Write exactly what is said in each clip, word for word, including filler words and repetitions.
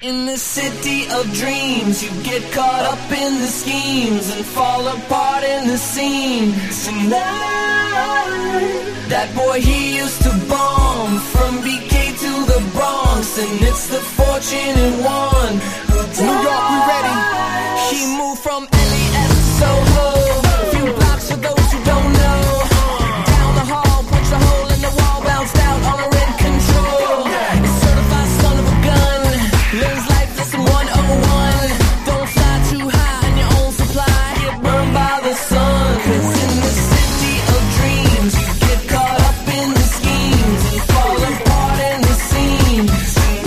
In the city of dreams, you get caught up in the schemes and fall apart in the seams. Tonight, that boy, he used to bomb from B K to the Bronx, and it's the fortunate one who died. New York, we ready. He moved from L A S to Soho, a few blocks for those who don't know. Down the hall, punched a hole in the wall, bounced out on a red control. Certified son of a gun, learns life lesson one oh one. Don't fly too high in your own supply, get burned by the sun. Cause in the city of dreams, you get caught up in the schemes and fall apart in the seams.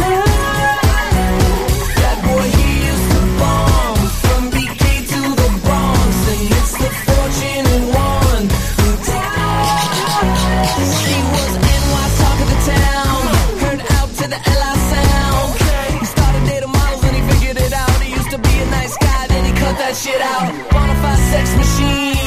That boy, he used to bomb from B K to the Bronx, and it's the fortunate one who died. He was N Y talk of the town, heard out to the L I sound. He started dating models and he figured it out. He used to be a nice guy, then he cut that shit out. Bonafide sex machine,